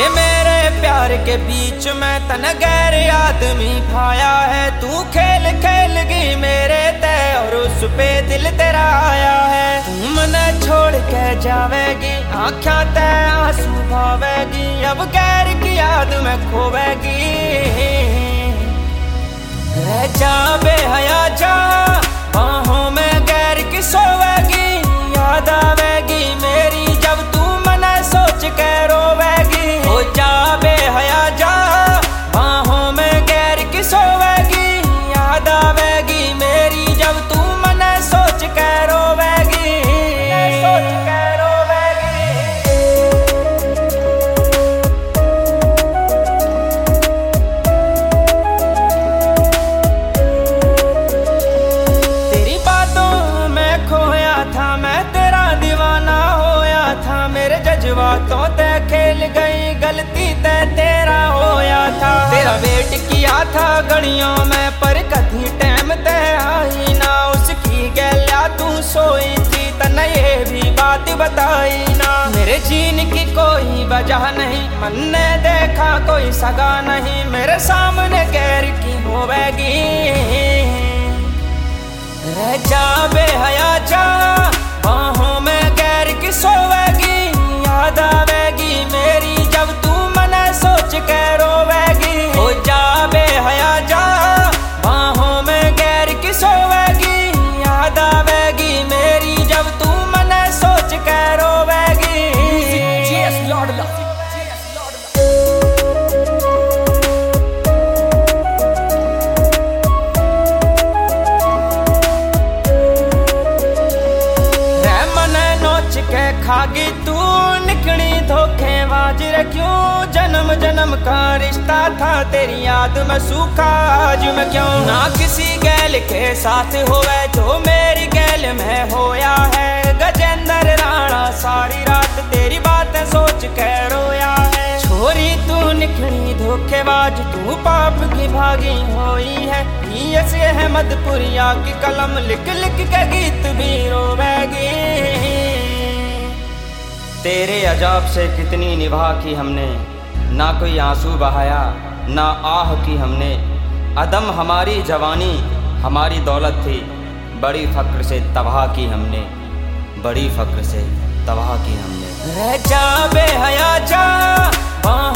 ये मेरे प्यार के बीच में तन गैर आदमी भाया है। तू खेल खेल गई मेरे तय और उस पे दिल तेरा आया है। तू मने छोड़ के जावेगी आँखा तय आंसू भावेगी। अब गैर की याद में खोवेगी। रह जा बेहया जा बाहों में गैर की सोवेगी। याद आवेगी मेरी जब तू मने सोच के रोवेगी। हो जा बेहया जा बाहों में गैर की सोवेगी। याद आवेगी मेरी जब तू मने सोच के रोवेगी। सोच के रोवेगी। तेरी बातों में खोया था मैं तेरा दीवाना होया था। मेरे जज्बातों ते खेल गई गलती ते तेरा होया था। तेरा वेट किया था घड़ियों में पर कभी टाइम ते आई ना। उसकी गैल्या तू सोई थी तने ये भी बात बताई ना। मेरे जीने की कोई वजह नहीं मन ने देखा कोई सगा नहीं। मेरे सामने गैर की होवेगी। रह जा बेहया जा बाहों में गैर की सोवेगी। याद आवेगी मेरी जब तू मने सोच के रोवेगी। हो जा बेहया जा बाहों में गैर की सोवेगी। याद आवेगी मेरी जब तू मने सोच के रोवेगी। के खागी तू निकली धोखेबाज रे क्यों। जन्म जन्म का रिश्ता था तेरी याद में सूखा आज मैं क्यों। ना किसी गैल के साथ होवे जो मेरी गैल में होया है। गजेंद्र राणा सारी रात तेरी बातें सोच के रोया है। छोरी तू निकली धोखेबाज तू पाप की भागी होई है। यस अहमदपुरिया की कलम लिख लिख के गीत भी रोवेगी। तेरे अजाब से कितनी निभा की हमने ना कोई आंसू बहाया ना आह की हमने। अदम हमारी जवानी हमारी दौलत थी बड़ी फक्र से तबाह की हमने। बड़ी फक्र से तबाह की हमने। रह जा बेहया जा